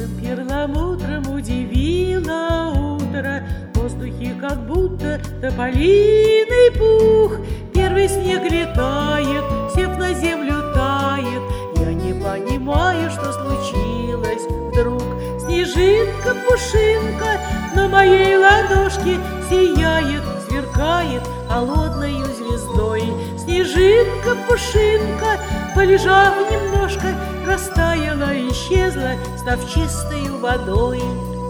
Белым перламутром удивило утро, в воздухе как будто тополиный пух. Первый снег летает, сев на землю тает. Я не понимаю, что случилось вдруг. Снежинка, пушинка на моей ладошке сияет, сверкает холодною звездой. Снежинка, пушинка, полежав немножко, растаяла, исчезла, став чистою водой.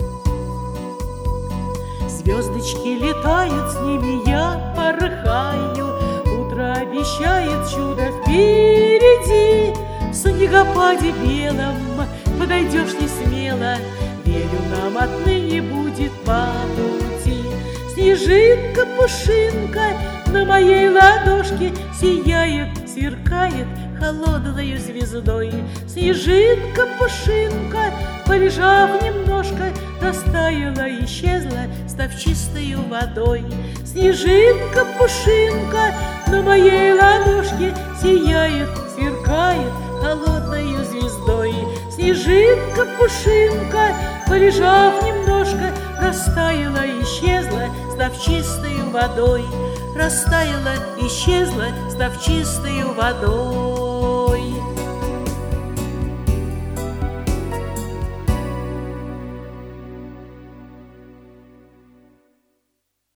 Звездочки летают, с ними я порхаю. Утро обещает чудо впереди. В снегопаде белом подойдешь не смело, верю, нам отныне будет по пути. Снежинка, пушинка на моей ладошке сияет, сверкает холодною звездой. Снежинка, пушинка, полежав немножко, растаяла, исчезла, став чистою водой. Снежинка, пушинка на моей ладошке сияет, сверкает холодною звездой. Снежинка, пушинка, полежав немножко, растаяла, исчезла, став чистою водой. Растаяла, исчезла, став чистою водой.